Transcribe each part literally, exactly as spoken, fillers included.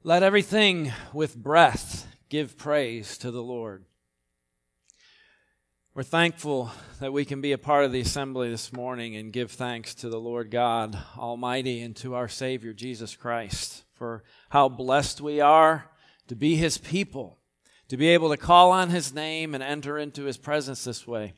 Let everything with breath give praise to the Lord. We're thankful that we can be a part of the assembly this morning and give thanks to the Lord God Almighty and to our Savior Jesus Christ for how blessed we are to be His people, to be able to call on His name and enter into His presence this way.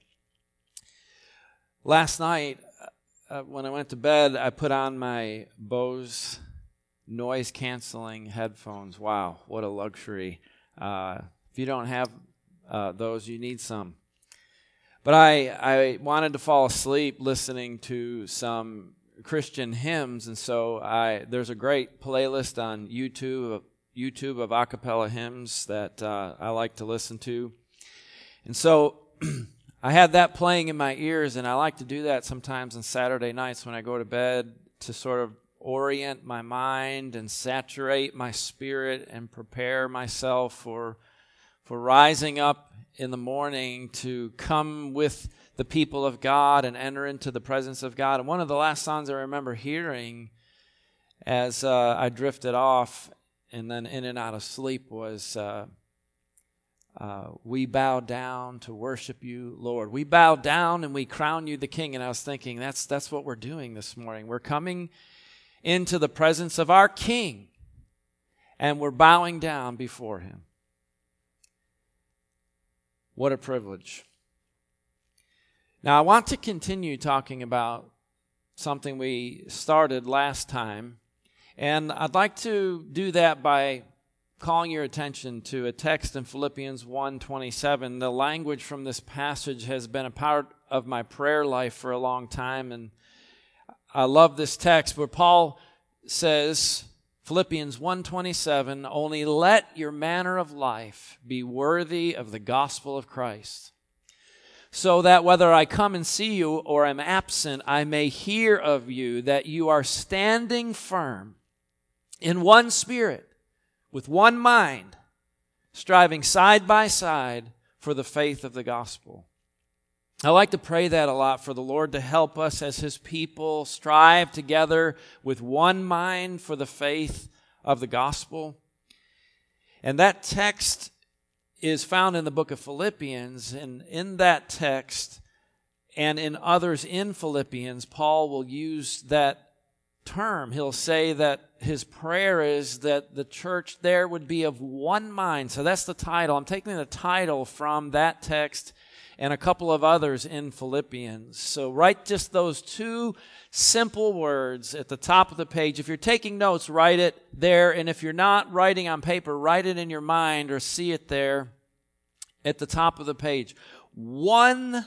Last night, uh, when I went to bed, I put on my Bose noise-canceling headphones. Wow, what a luxury. Uh, if you don't have uh, those, you need some. But I, I wanted to fall asleep listening to some Christian hymns, and so I there's a great playlist on YouTube, YouTube of a cappella hymns that uh, I like to listen to. And so I had that playing in my ears, and I like to do that sometimes on Saturday nights when I go to bed to sort of orient my mind and saturate my spirit and prepare myself for for rising up in the morning to come with the people of God and enter into the presence of God. And one of the last songs I remember hearing as uh, I drifted off and then in and out of sleep was uh, uh, we bow down to worship you, Lord. We bow down and we crown you the King. And I was thinking that's that's what we're doing this morning. We're coming into the presence of our King, and we're bowing down before Him. What a privilege. Now, I want to continue talking about something we started last time, and I'd like to do that by calling your attention to a text in Philippians one twenty-seven. The language from this passage has been a part of my prayer life for a long time, and I love this text where Paul says, Philippians one twenty-seven, only let your manner of life be worthy of the gospel of Christ, so that whether I come and see you or am absent, I may hear of you that you are standing firm in one spirit, with one mind, striving side by side for the faith of the gospel. I like to pray that a lot for the Lord to help us as His people strive together with one mind for the faith of the gospel. And that text is found in the book of Philippians, and in that text and in others in Philippians, Paul will use that term. He'll say that his prayer is that the church there would be of one mind. So that's the title. I'm taking the title from that text and a couple of others in Philippians. So write just those two simple words at the top of the page. If you're taking notes, write it there. And if you're not writing on paper, write it in your mind or see it there at the top of the page. One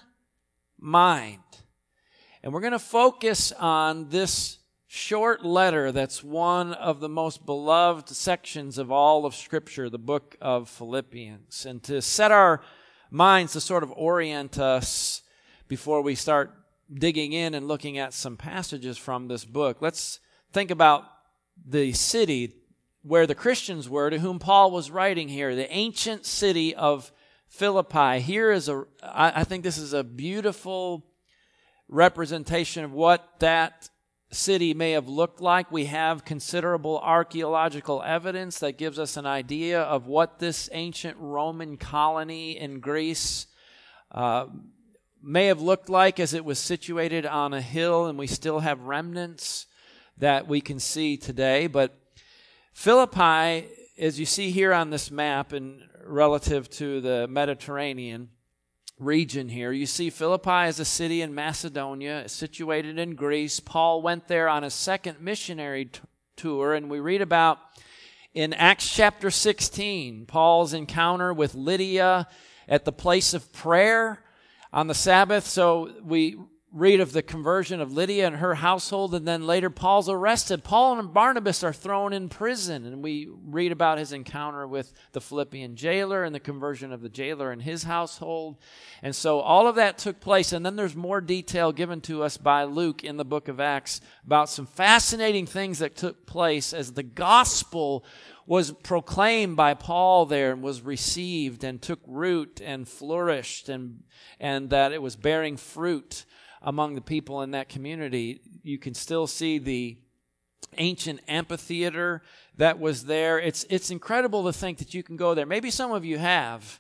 mind. And we're going to focus on this short letter that's one of the most beloved sections of all of Scripture, the book of Philippians. And to set our minds to sort of orient us before we start digging in and looking at some passages from this book, let's think about the city where the Christians were to whom Paul was writing here, the ancient city of Philippi. Here is a, I think this is a beautiful representation of what that city may have looked like. We have considerable archaeological evidence that gives us an idea of what this ancient Roman colony in Greece uh, may have looked like as it was situated on a hill, and we still have remnants that we can see today. But Philippi, as you see here on this map and relative to the Mediterranean region here, you see Philippi is a city in Macedonia, situated in Greece. Paul went there on a second missionary t- tour, and we read about in Acts chapter sixteen, Paul's encounter with Lydia at the place of prayer on the Sabbath. So we read of the conversion of Lydia and her household, and then later Paul's arrested. Paul and Barnabas are thrown in prison, and we read about his encounter with the Philippian jailer and the conversion of the jailer and his household. And so all of that took place, and then there's more detail given to us by Luke in the book of Acts about some fascinating things that took place as the gospel was proclaimed by Paul there and was received and took root and flourished, and and that it was bearing fruit among the people in that community. You can still see the ancient amphitheater that was there. It's, it's incredible to think that you can go there. Maybe some of you have.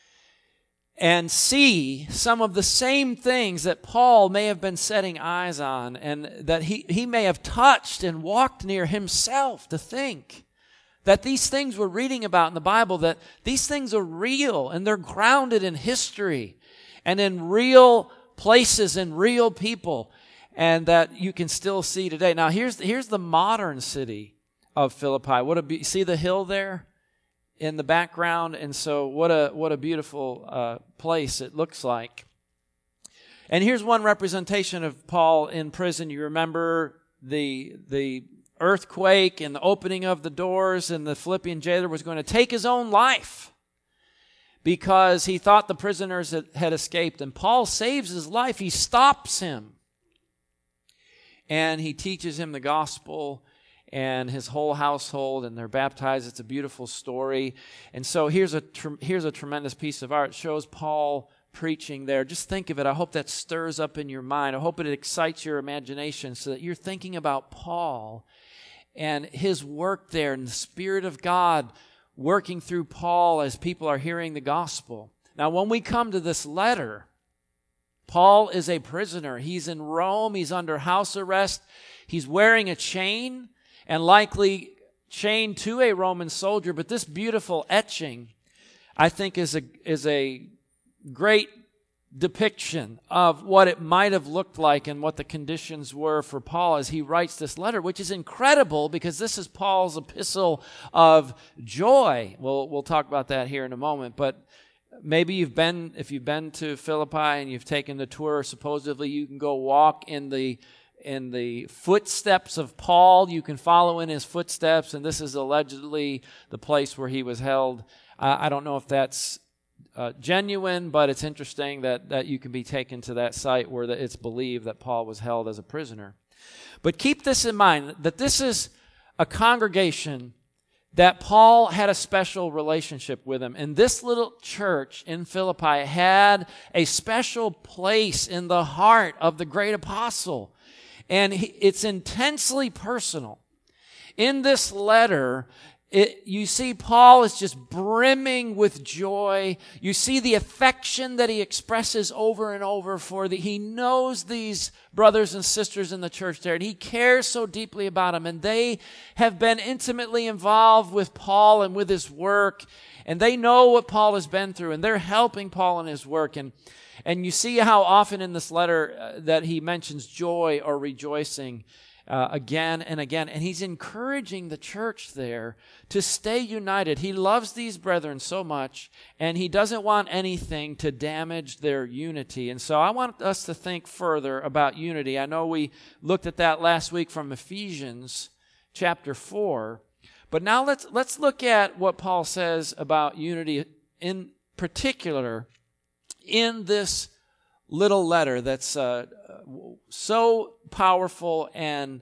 And see some of the same things that Paul may have been setting eyes on and that he, he may have touched and walked near himself, to think that these things we're reading about in the Bible, that these things are real and they're grounded in history and in real places and real people, and that you can still see today. Now here's, here's the modern city of Philippi. What a be- see the hill there in the background, and so what a what a beautiful uh, place it looks like. And here's one representation of Paul in prison. You remember the the earthquake and the opening of the doors, and the Philippian jailer was going to take his own life because he thought the prisoners had, had escaped. And Paul saves his life. He stops him, and he teaches him the gospel and his whole household, and they're baptized. It's a beautiful story. And so here's a tr- here's a tremendous piece of art. It shows Paul preaching there. Just think of it. I hope that stirs up in your mind. I hope it excites your imagination so that you're thinking about Paul and his work there, and the Spirit of God working through Paul as people are hearing the gospel. Now, when we come to this letter, Paul is a prisoner. He's in Rome. He's under house arrest. He's wearing a chain, and likely chained to a Roman soldier. But this beautiful etching, I think, is a is a great depiction of what it might have looked like and what the conditions were for Paul as he writes this letter, which is incredible because this is Paul's epistle of joy. We'll we'll talk about that here in a moment. But maybe you've been, if you've been to Philippi and you've taken the tour, supposedly you can go walk in the in the footsteps of Paul. You can follow in his footsteps, and this is allegedly the place where he was held. Uh, I don't know if that's uh, genuine, but it's interesting that, that you can be taken to that site where the, it's believed that Paul was held as a prisoner. But keep this in mind, that this is a congregation that Paul had a special relationship with him. And this little church in Philippi had a special place in the heart of the great apostle. And it's intensely personal. In this letter, it, you see Paul is just brimming with joy. You see the affection that he expresses over and over for the, he knows these brothers and sisters in the church there, and he cares so deeply about them. And they have been intimately involved with Paul and with his work, and they know what Paul has been through, and they're helping Paul in his work. And And you see how often in this letter uh, that he mentions joy or rejoicing uh, again and again. And he's encouraging the church there to stay united. He loves these brethren so much, and he doesn't want anything to damage their unity. And so I want us to think further about unity. I know we looked at that last week from Ephesians chapter four. But now let's let's look at what Paul says about unity in particular in this little letter that's uh, so powerful and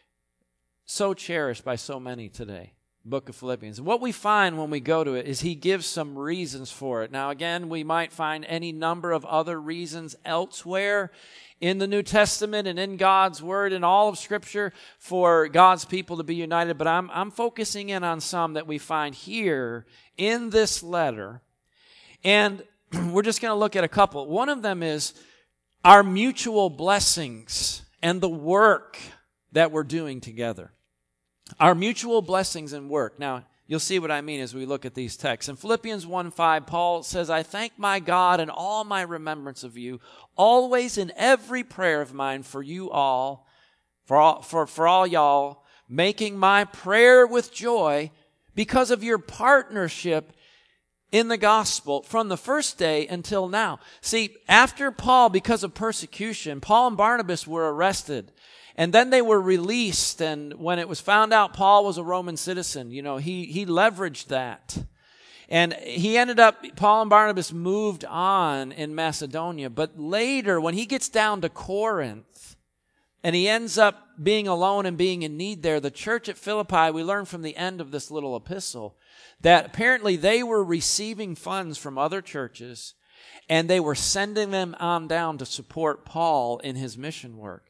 so cherished by so many today, book of Philippians. What we find when we go to it is he gives some reasons for it. Now, again, we might find any number of other reasons elsewhere in the New Testament and in God's Word and all of Scripture for God's people to be united, but I'm, I'm focusing in on some that we find here in this letter. And we're just going to look at a couple. One of them is our mutual blessings and the work that we're doing together. Our mutual blessings and work. Now, you'll see what I mean as we look at these texts. In Philippians one five, Paul says, I thank my God in all my remembrance of you, always in every prayer of mine for you all, for all, for, for all y'all, making my prayer with joy because of your partnership in the gospel from the first day until now. See, after Paul, because of persecution, Paul and Barnabas were arrested. And then they were released. And when it was found out Paul was a Roman citizen, you know, he, he leveraged that. And he ended up, Paul and Barnabas moved on in Macedonia. But later, when he gets down to Corinth, and he ends up being alone and being in need there, the church at Philippi, we learn from the end of this little epistle, that apparently they were receiving funds from other churches, and they were sending them on down to support Paul in his mission work.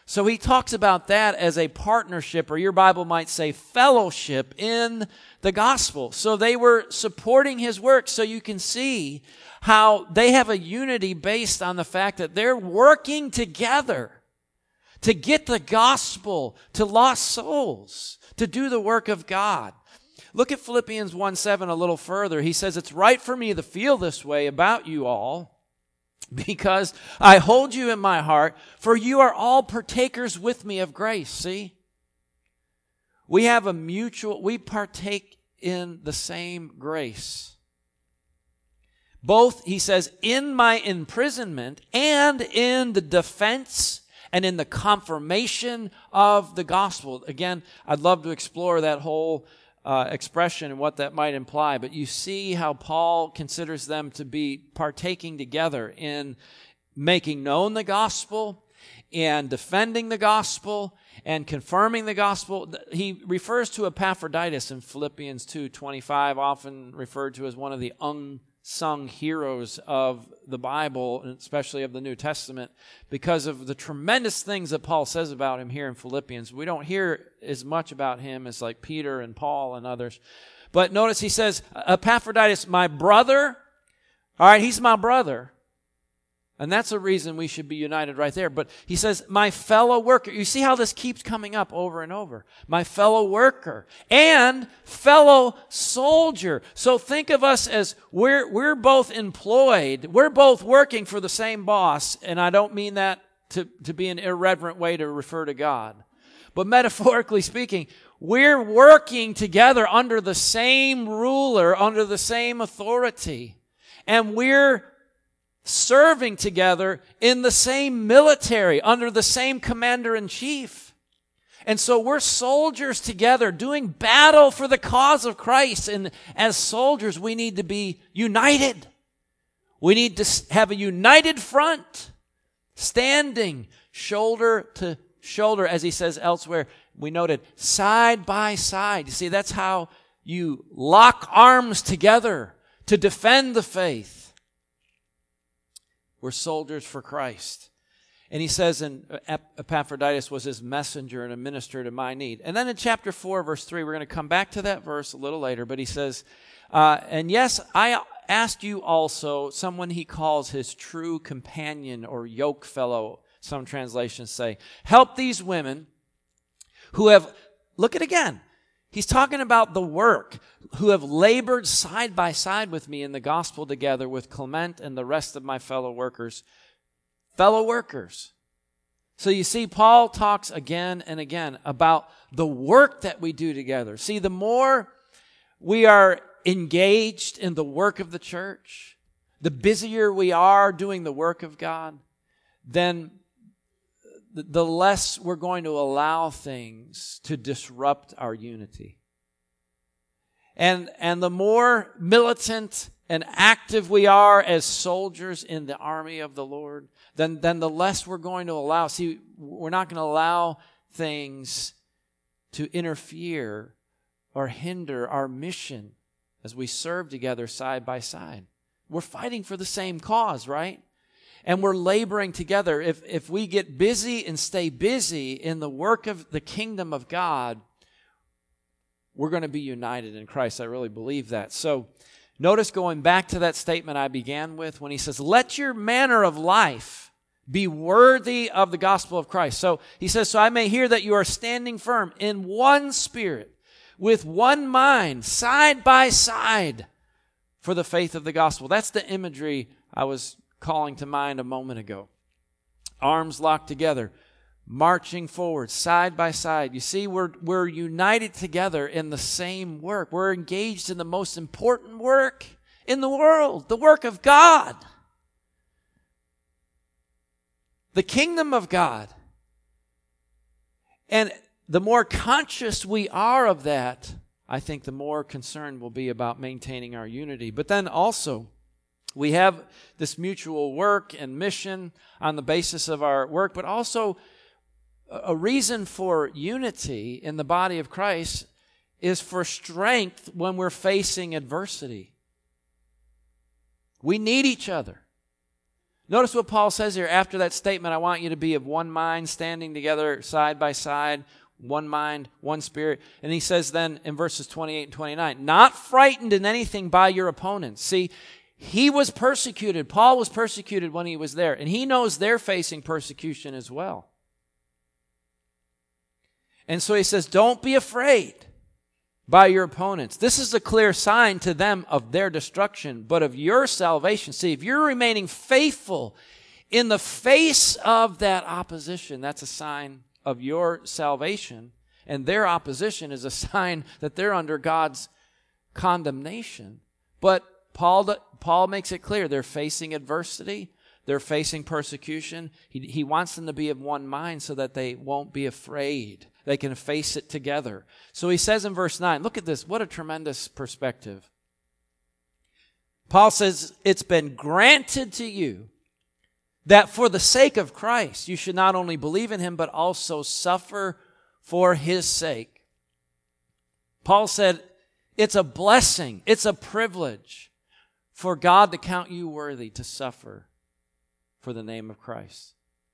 So he talks about that as a partnership, or your Bible might say fellowship in the gospel. So they were supporting his work. So you can see how they have a unity based on the fact that they're working together to get the gospel to lost souls, to do the work of God. Look at Philippians one seven a little further. He says, it's right for me to feel this way about you all, because I hold you in my heart, for you are all partakers with me of grace. See? We have a mutual, we partake in the same grace. Both, he says, in my imprisonment and in the defense and in the confirmation of the gospel. Again, I'd love to explore that whole uh, expression and what that might imply, but you see how Paul considers them to be partaking together in making known the gospel and defending the gospel and confirming the gospel. He refers to Epaphroditus in Philippians two twenty-five, often referred to as one of the unsung heroes of the Bible, and especially of the New Testament, because of the tremendous things that Paul says about him here in Philippians. We don't hear as much about him as like Peter and Paul and others. But notice he says, Epaphroditus, my brother. All right, he's my brother. And that's a reason we should be united right there. But he says, my fellow worker. You see how this keeps coming up over and over. My fellow worker and fellow soldier. So think of us as we're, we're both employed. We're both working for the same boss. And I don't mean that to, to be an irreverent way to refer to God. But metaphorically speaking, we're working together under the same ruler, under the same authority. And we're serving together in the same military, under the same commander-in-chief. And so we're soldiers together doing battle for the cause of Christ. And as soldiers, we need to be united. We need to have a united front, standing shoulder to shoulder, as he says elsewhere. We noted side by side. You see, that's how you lock arms together to defend the faith. We're soldiers for Christ. And he says, and Epaphroditus was his messenger and a minister to my need. And then in chapter four, verse three, we're going to come back to that verse a little later, but he says, uh, and yes, I asked you also, someone he calls his true companion or yoke fellow, some translations say, help these women who have, look at it again, he's talking about the work, who have labored side by side with me in the gospel together with Clement and the rest of my fellow workers. Fellow workers. So you see, Paul talks again and again about the work that we do together. See, the more we are engaged in the work of the church, the busier we are doing the work of God, then the less we're going to allow things to disrupt our unity. And, and the more militant and active we are as soldiers in the army of the Lord, then, then the less we're going to allow. See, we're not going to allow things to interfere or hinder our mission as we serve together side by side. We're fighting for the same cause, right? And we're laboring together. If, if we get busy and stay busy in the work of the kingdom of God, we're going to be united in Christ. I really believe that. So notice going back to that statement I began with when he says, let your manner of life be worthy of the gospel of Christ. So he says, so I may hear that you are standing firm in one spirit, with one mind, side by side for the faith of the gospel. That's the imagery I was calling to mind a moment ago. Arms locked together, marching forward, side by side. You see, we're, we're united together in the same work. We're engaged in the most important work in the world, the work of God. The kingdom of God. And the more conscious we are of that, I think the more concerned we'll be about maintaining our unity. But then also, we have this mutual work and mission on the basis of our work, but also a reason for unity in the body of Christ is for strength when we're facing adversity. We need each other. Notice what Paul says here after that statement, I want you to be of one mind, standing together side by side, one mind, one spirit. And he says then in verses twenty-eight and twenty-nine, not frightened in anything by your opponents. See, he was persecuted. Paul was persecuted when he was there, and he knows they're facing persecution as well. And so he says, don't be afraid by your opponents. This is a clear sign to them of their destruction, but of your salvation. See, if you're remaining faithful in the face of that opposition, that's a sign of your salvation. And their opposition is a sign that they're under God's condemnation. But Paul, Paul makes it clear they're facing adversity. They're facing persecution. He, he wants them to be of one mind so that they won't be afraid. They can face it together. So he says in verse nine, look at this. What a tremendous perspective. Paul says, it's been granted to you that for the sake of Christ, you should not only believe in him, but also suffer for his sake. Paul said, it's a blessing. It's a privilege for God to count you worthy to suffer for the name of Christ.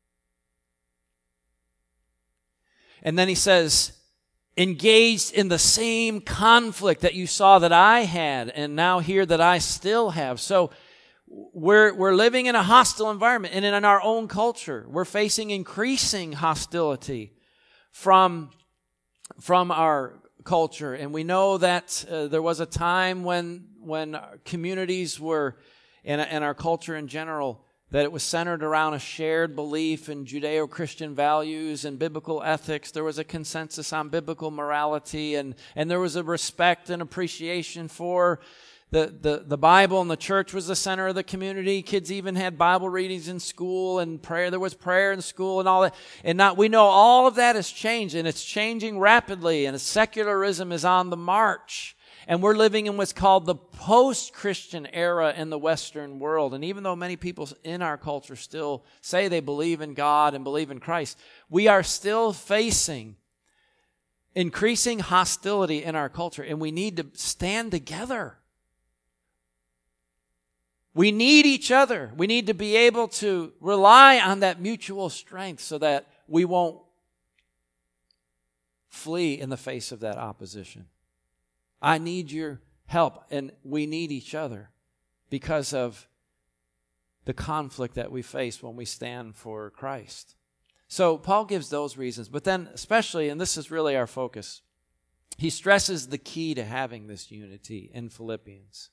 And then he says, engaged in the same conflict that you saw that I had and now hear that I still have. So we're, we're living in a hostile environment, and in our own culture, we're facing increasing hostility from, from our culture. And we know that uh, there was a time when, when communities were, and, and our culture in general, that it was centered around a shared belief in Judeo-Christian values and biblical ethics. There was a consensus on biblical morality, and, and there was a respect and appreciation for the, the, the Bible, and the church was the center of the community. Kids even had Bible readings in school, and prayer. There was prayer in school and all that. And now we know all of that has changed, and it's changing rapidly, and secularism is on the march. And we're living in what's called the post-Christian era in the Western world. And even though many people in our culture still say they believe in God and believe in Christ, we are still facing increasing hostility in our culture. And we need to stand together. We need each other. We need to be able to rely on that mutual strength so that we won't flee in the face of that opposition. I need your help, and we need each other because of the conflict that we face when we stand for Christ. So Paul gives those reasons, but then especially, and this is really our focus, he stresses the key to having this unity in Philippians.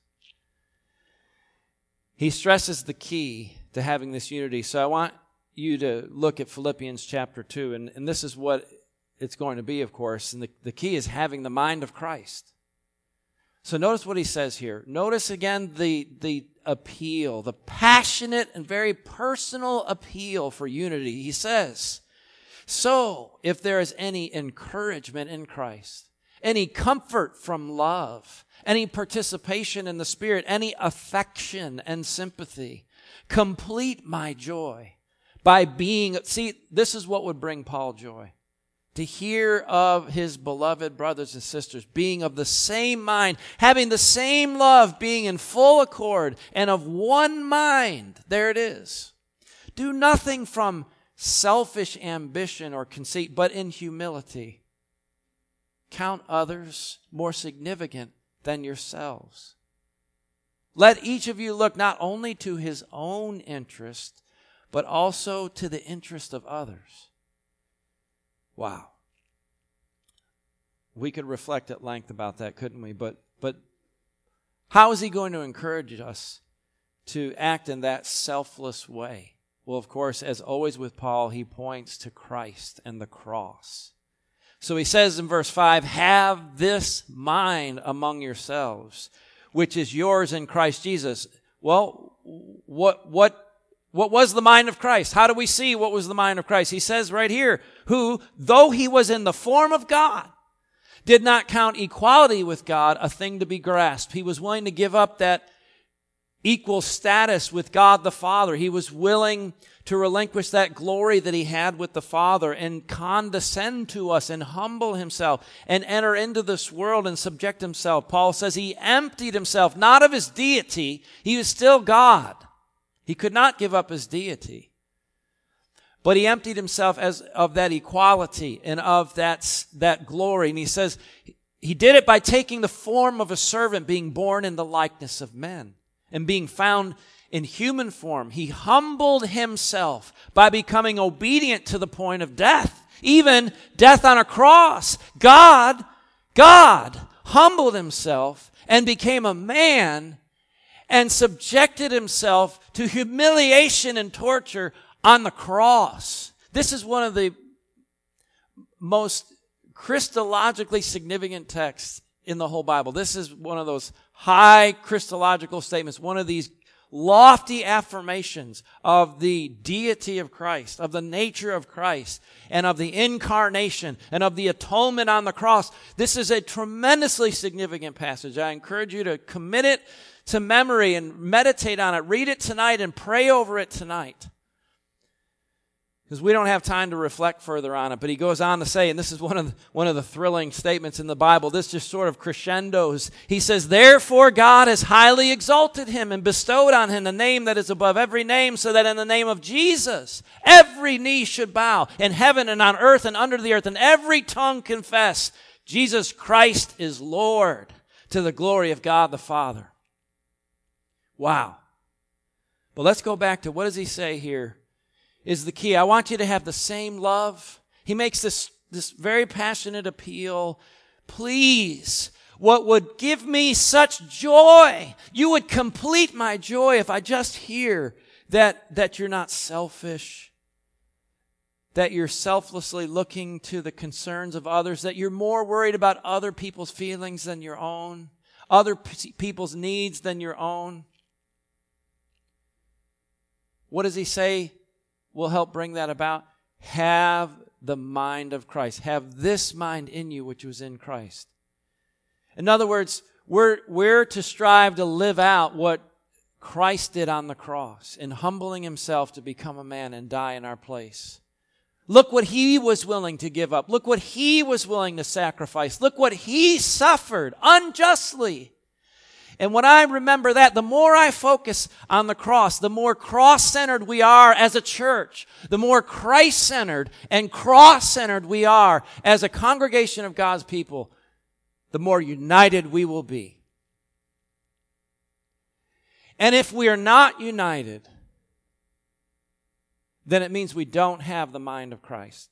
He stresses the key to having this unity. So I want you to look at Philippians chapter two, and, and this is what it's going to be, of course, and the, the key is having the mind of Christ. So notice what he says here. Notice again the, the appeal, the passionate and very personal appeal for unity. He says, so if there is any encouragement in Christ, any comfort from love, any participation in the Spirit, any affection and sympathy, complete my joy by being, see, this is what would bring Paul joy. To hear of his beloved brothers and sisters being of the same mind, having the same love, being in full accord and of one mind. There it is. Do nothing from selfish ambition or conceit, but in humility. Count others more significant than yourselves. Let each of you look not only to his own interest, but also to the interest of others. Wow. We could reflect at length about that, couldn't we? But but how is he going to encourage us to act in that selfless way? Well, of course, as always with Paul, he points to Christ and the cross. So he says in verse five, have this mind among yourselves, which is yours in Christ Jesus. Well, what what What was the mind of Christ? How do we see what was the mind of Christ? He says right here, who, though he was in the form of God, did not count equality with God a thing to be grasped. He was willing to give up that equal status with God the Father. He was willing to relinquish that glory that he had with the Father and condescend to us and humble himself and enter into this world and subject himself. Paul says he emptied himself, not of his deity. He was still God. He could not give up his deity. But he emptied himself as of that equality and of that, that glory. And he says he did it by taking the form of a servant, being born in the likeness of men, and being found in human form. He humbled himself by becoming obedient to the point of death, even death on a cross. God, God humbled himself and became a man and subjected himself to humiliation and torture on the cross. This is one of the most Christologically significant texts in the whole Bible. This is one of those high Christological statements, one of these lofty affirmations of the deity of Christ, of the nature of Christ, and of the incarnation, and of the atonement on the cross. This is a tremendously significant passage. I encourage you to commit it to memory and meditate on it. Read it tonight and pray over it tonight, because we don't have time to reflect further on it. But he goes on to say, and this is one of the, one of the thrilling statements in the Bible, this just sort of crescendos. He says, therefore God has highly exalted him and bestowed on him the name that is above every name, so that in the name of Jesus every knee should bow, in heaven and on earth and under the earth, and every tongue confess Jesus Christ is Lord, to the glory of God the Father. Wow. But let's go back to, what does he say here is the key. I want you to have the same love. He makes this, this very passionate appeal. Please, what would give me such joy? You would complete my joy if I just hear that, that you're not selfish, that you're selflessly looking to the concerns of others, that you're more worried about other people's feelings than your own, other p- people's needs than your own. What does he say will help bring that about? Have the mind of Christ. Have this mind in you which was in Christ. In other words, we're, we're to strive to live out what Christ did on the cross in humbling himself to become a man and die in our place. Look what he was willing to give up. Look what he was willing to sacrifice. Look what he suffered unjustly. And when I remember that, the more I focus on the cross, the more cross-centered we are as a church, the more Christ-centered and cross-centered we are as a congregation of God's people, the more united we will be. And if we are not united, then it means we don't have the mind of Christ.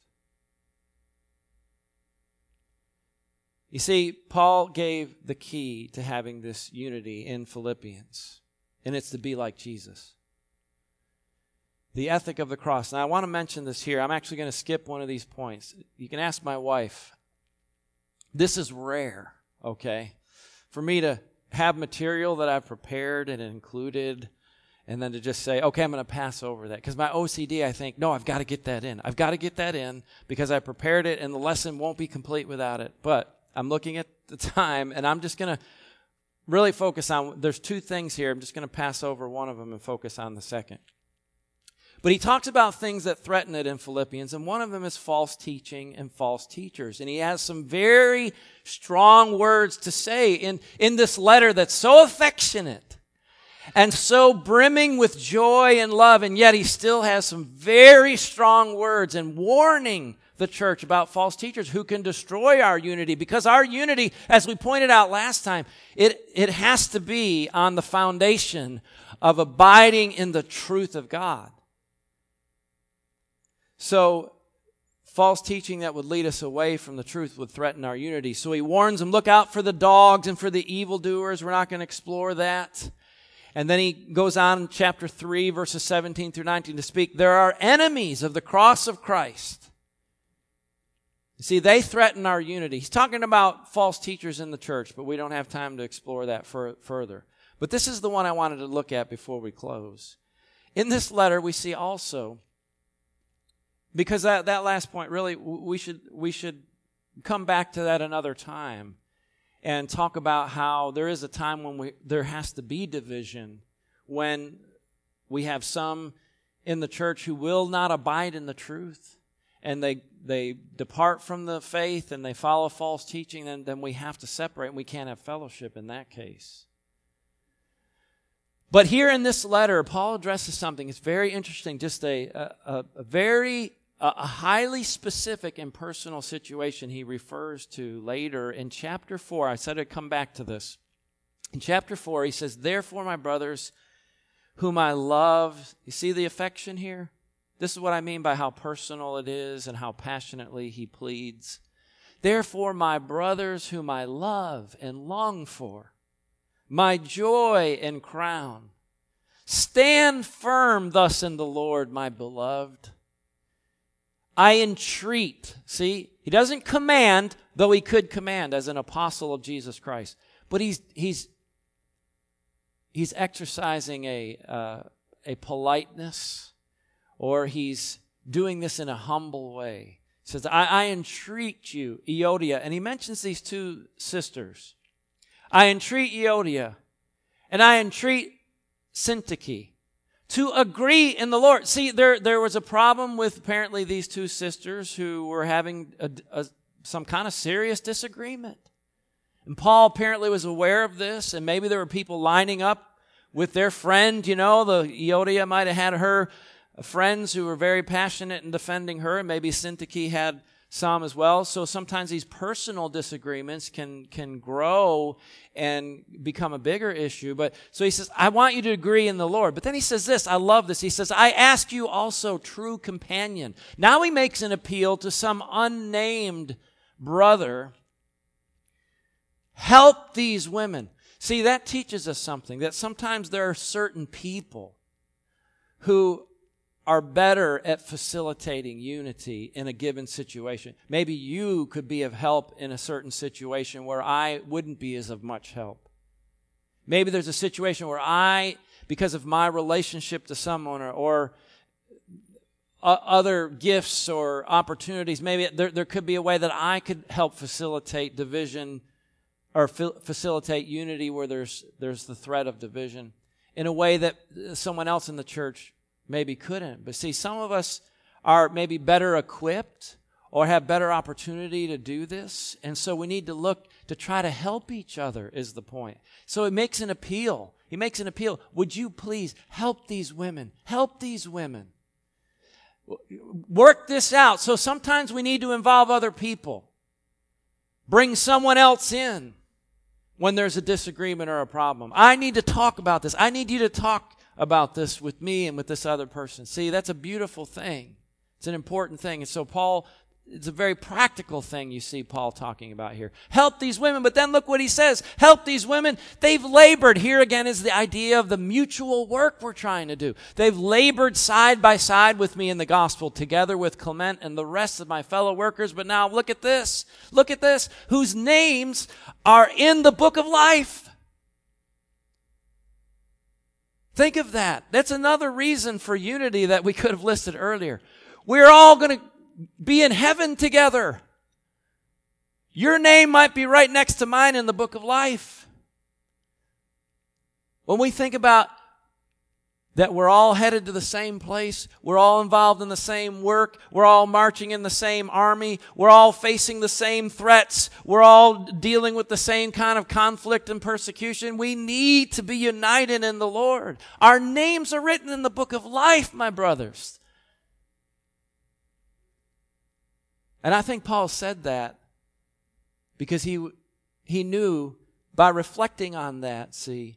You see, Paul gave the key to having this unity in Philippians, and it's to be like Jesus. The ethic of the cross. Now, I want to mention this here. I'm actually going to skip one of these points. You can ask my wife. This is rare, okay, for me to have material that I've prepared and included, and then to just say, okay, I'm going to pass over that. Because my O C D, I think, no, I've got to get that in. I've got to get that in because I prepared it, and the lesson won't be complete without it. But I'm looking at the time, and I'm just going to really focus on, there's two things here. I'm just going to pass over one of them and focus on the second. But he talks about things that threaten it in Philippians, and one of them is false teaching and false teachers. And he has some very strong words to say in, in this letter that's so affectionate and so brimming with joy and love, and yet he still has some very strong words and warning the church about false teachers who can destroy our unity, because our unity, as we pointed out last time, it, it has to be on the foundation of abiding in the truth of God. So, false teaching that would lead us away from the truth would threaten our unity. So he warns them, look out for the dogs and for the evildoers. We're not going to explore that. And then he goes on in chapter three, verses seventeen through nineteen to speak, there are enemies of the cross of Christ. You see, they threaten our unity. He's talking about false teachers in the church, but we don't have time to explore that fur- further. But this is the one I wanted to look at before we close. In this letter, we see also, because that, that last point, really, we should, we should come back to that another time and talk about how there is a time when we, there has to be division, when we have some in the church who will not abide in the truth, and they they depart from the faith and they follow false teaching, then, then we have to separate and we can't have fellowship in that case. But here in this letter, Paul addresses something. It's very interesting, just a, a, a very, a, a highly specific and personal situation he refers to later in chapter four. I said I'd come back to this. In chapter four, he says, "Therefore, my brothers, whom I love," you see the affection here? This is what I mean by how personal it is and how passionately he pleads. "Therefore, my brothers, whom I love and long for, my joy and crown, stand firm thus in the Lord, my beloved. I entreat." See, he doesn't command, though he could command as an apostle of Jesus Christ. But he's he's he's exercising a uh, a politeness, or he's doing this in a humble way. He says, I, I entreat you, Euodia. And he mentions these two sisters. "I entreat Euodia, and I entreat Syntyche to agree in the Lord." See, there, there was a problem with apparently these two sisters who were having a, a, some kind of serious disagreement. And Paul apparently was aware of this, and maybe there were people lining up with their friend. You know, the Euodia might have had her friends who were very passionate in defending her, and maybe Syntyche had some as well. So sometimes these personal disagreements can can grow and become a bigger issue. But so he says, "I want you to agree in the Lord." But then he says this, I love this. He says, "I ask you also, true companion." Now he makes an appeal to some unnamed brother. "Help these women." See, that teaches us something, that sometimes there are certain people who are better at facilitating unity in a given situation. Maybe you could be of help in a certain situation where I wouldn't be as of much help. Maybe there's a situation where I, because of my relationship to someone, or, or uh, other gifts or opportunities, maybe there, there could be a way that I could help facilitate division or fa- facilitate unity where there's there's the threat of division in a way that someone else in the church maybe couldn't. But see, some of us are maybe better equipped or have better opportunity to do this. And so we need to look to try to help each other is the point. So he makes an appeal. He makes an appeal. Would you please help these women? Help these women. Work this out. So sometimes we need to involve other people. Bring someone else in when there's a disagreement or a problem. I need to talk about this. I need you to talk about this with me and with this other person. See, that's a beautiful thing. It's an important thing. And so Paul, it's a very practical thing you see Paul talking about here. Help these women, but then look what he says. Help these women. They've labored. Here again is the idea of the mutual work we're trying to do. They've labored side by side with me in the gospel, together with Clement and the rest of my fellow workers. But now look at this. Look at this. Whose names are in the book of life. Think of that. That's another reason for unity that we could have listed earlier. We're all going to be in heaven together. Your name might be right next to mine in the book of life. When we think about that we're all headed to the same place, we're all involved in the same work, we're all marching in the same army, we're all facing the same threats, we're all dealing with the same kind of conflict and persecution, we need to be united in the Lord. Our names are written in the book of life, my brothers. And I think Paul said that because he, he knew by reflecting on that, see,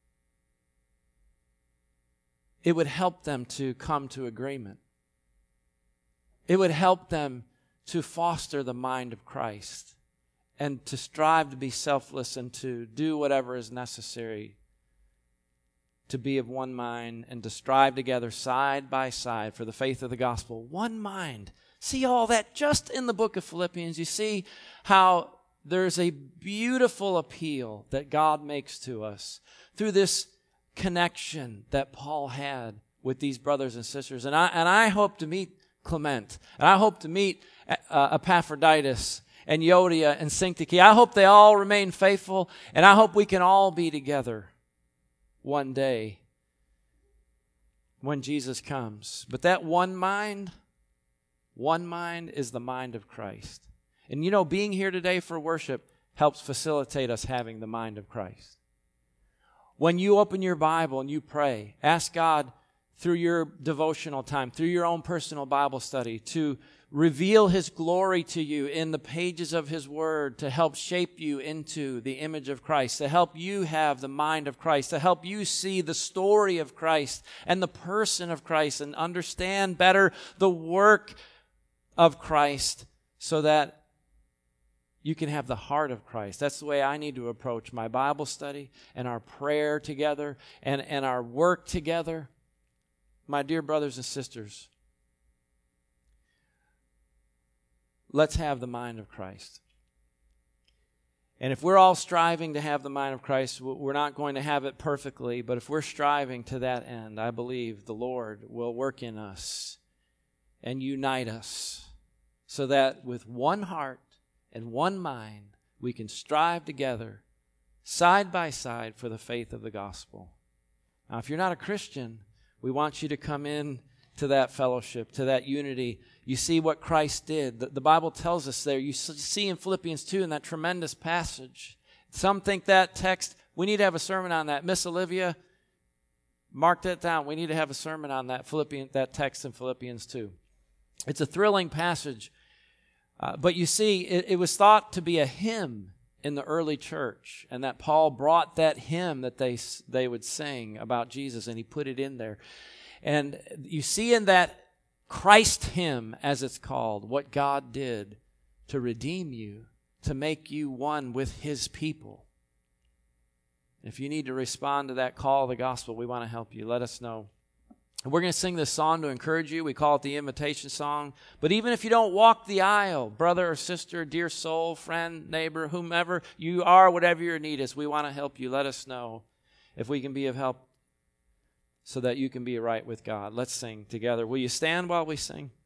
it would help them to come to agreement. It would help them to foster the mind of Christ and to strive to be selfless and to do whatever is necessary to be of one mind and to strive together side by side for the faith of the gospel. One mind. See all that just in the book of Philippians. You see how there's a beautiful appeal that God makes to us through this connection that Paul had with these brothers and sisters. And I and I hope to meet Clement. And I hope to meet uh, Epaphroditus and Euodia and Syntyche. I hope they all remain faithful. And I hope we can all be together one day when Jesus comes. But that one mind, one mind is the mind of Christ. And you know, being here today for worship helps facilitate us having the mind of Christ. when you open your Bible and you pray, ask God through your devotional time, through your own personal Bible study, to reveal His glory to you in the pages of His Word, to help shape you into the image of Christ, to help you have the mind of Christ, to help you see the story of Christ and the person of Christ and understand better the work of Christ so that you can have the heart of Christ. That's the way I need to approach my Bible study and our prayer together and, and our work together. My dear brothers and sisters, let's have the mind of Christ. And if we're all striving to have the mind of Christ, we're not going to have it perfectly, but if we're striving to that end, I believe the Lord will work in us and unite us so that with one heart and one mind, we can strive together, side by side, for the faith of the gospel. Now, if you're not a Christian, we want you to come in to that fellowship, to that unity. You see what Christ did. The, the Bible tells us there. You see in Philippians two, in that tremendous passage. Some think that text, we need to have a sermon on that. Miss Olivia, mark that down. We need to have a sermon on that Philippians, that text in Philippians two. It's a thrilling passage. Uh, but you see, it, it was thought to be a hymn in the early church, and that Paul brought that hymn that they they would sing about Jesus, and he put it in there. And you see in that Christ hymn, as it's called, what God did to redeem you, to make you one with His people. If you need to respond to that call of the gospel, we want to help you. Let us know. We're going to sing this song to encourage you. We call it the invitation song. But even if you don't walk the aisle, brother or sister, dear soul, friend, neighbor, whomever you are, whatever your need is, we want to help you. Let us know if we can be of help so that you can be right with God. Let's sing together. Will you stand while we sing?